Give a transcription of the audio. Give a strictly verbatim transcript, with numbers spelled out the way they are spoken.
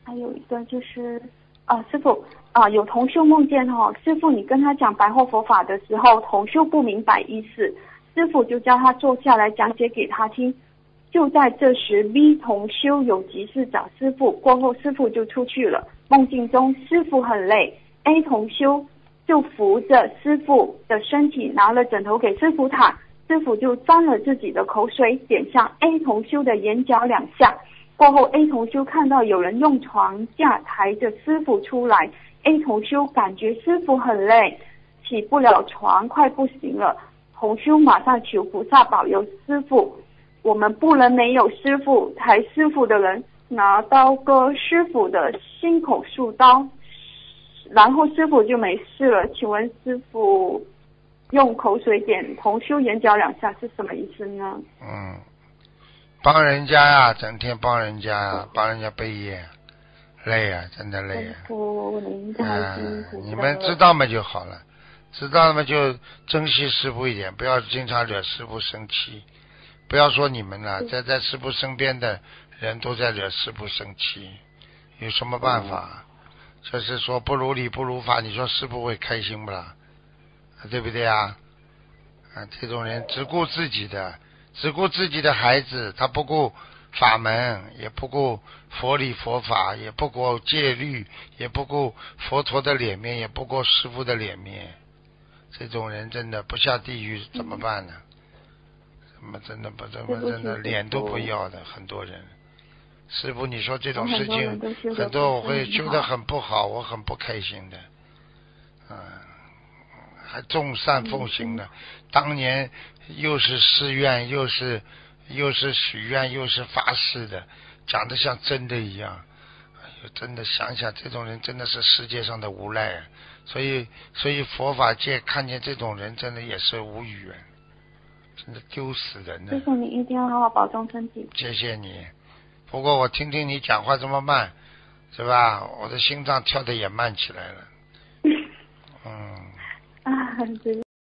还有一个就是啊，师傅啊，有同修梦见哈，师傅你跟他讲白话佛法的时候，同修不明白意思，师傅就叫他坐下来讲解给他听。就在这时 ，B 同修有急事找师傅，过后师傅就出去了。梦境中师傅很累 ，A 同修就扶着师傅的身体，拿了枕头给师傅躺，师傅就沾了自己的口水，点向 A 同修的眼角两下。过后 A 同修看到有人用床架抬着师傅出来 ，A 同修感觉师傅很累，起不了床，快不行了。同修马上求菩萨保佑师傅。我们不能没有师傅，抬师傅的人拿刀割师傅的心口数刀，然后师傅就没事了。请问师傅用口水点同修眼角两下是什么意思呢？ 嗯，帮人家呀、啊，整天帮人家、啊，帮人家背业，累啊，真的累啊。 我您太辛苦了、 嗯、你们知道嘛就好了，知道了嘛就珍惜师傅一点，不要经常惹师傅生气。不要说你们了，在在师父身边的人都在惹师父生气，有什么办法？就是说不如理不如法，你说师父会开心不啦？对不对啊？啊，这种人只顾自己的，只顾自己的孩子，他不顾法门，也不顾佛理佛法，也不顾戒律，也不顾佛陀的脸面，也不顾师父的脸面。这种人真的不下地狱怎么办呢？怎么真的不怎么真的脸都不要的很多人，师父你说这种事情很多我会修得很不好，我很不开心的，嗯，还众善奉行的，当年又是誓愿又是又是许愿又是发誓的，讲得像真的一样，哎呦，真的想想这种人真的是世界上的无赖啊，所以所以佛法界看见这种人真的也是无语啊。真的丢死人了！ 师傅，你一定要好好保重身体。 谢谢你。不过我听听你讲话这么慢，是吧？我的心脏跳得也慢起来了。嗯。 啊，对。